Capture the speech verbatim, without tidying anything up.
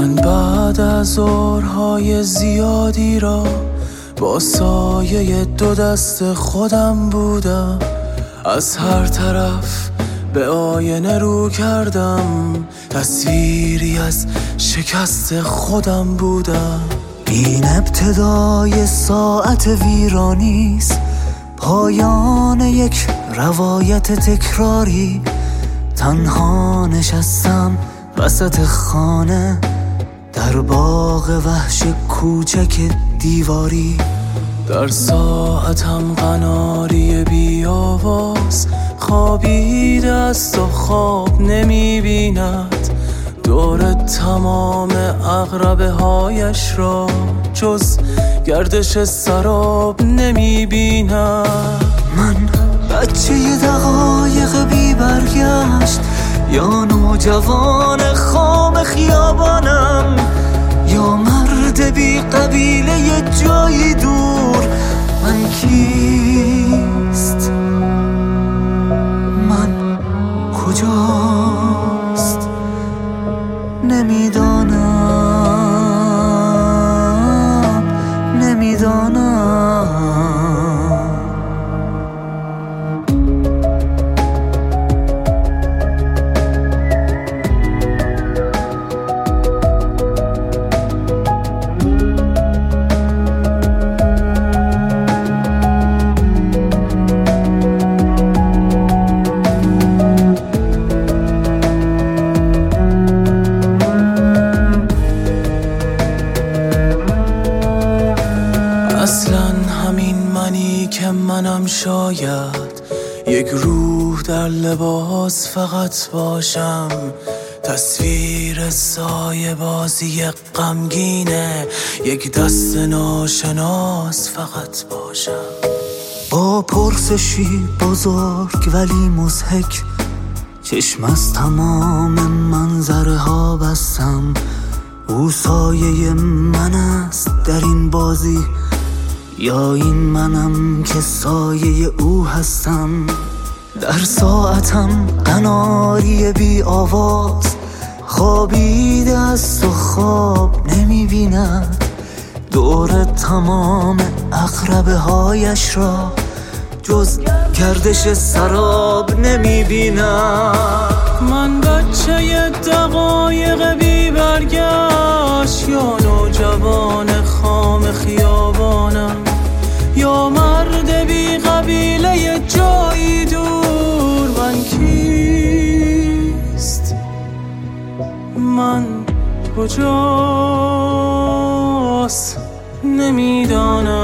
من بعد از ظهرهای زیادی را با سایه دو دست خودم بودم. از هر طرف به آینه رو کردم، تصویری از شکست خودم بودم. این ابتدای ساعت ویرانیست، پایان یک روایت تکراری. تنها نشستم وسط خانه، در باغ وحش کوچک دیواری. در ساعتم قناری بی آواز خوابیده است و خواب نمی بیند. دور تمام عقربه هایش را جز گردش سراب نمی بیند. من بچه دقایق بی برگشت، یا نوجوان خام خیابانم، یا مرد بی قبیله جایی دور. من کیست؟ من کجاست؟ نمیدانم، نمیدانم. اصلاً همین منی که منم شاید یک روح در لباس فقط باشم. تصویر سایه بازی غمگینه، یک دست ناشناس فقط باشم. با پرسشی بزرگ ولی مضحک، چشم از تمام منظره ها بستم. او سایه من است در این بازی، یا این منم که سایه او هستم. در ساعتم قناری بی آواز خوابیده است و خواب نمی بیند. دور تمام عقربه هایش را جز گردش سراب نمی بیند. من بچه دقایق بی برگشت، یا نوجوان خام خیابانم، یا مرد بی قبیله جایی دور. من کیست؟ من کجاست؟ نمیدانم.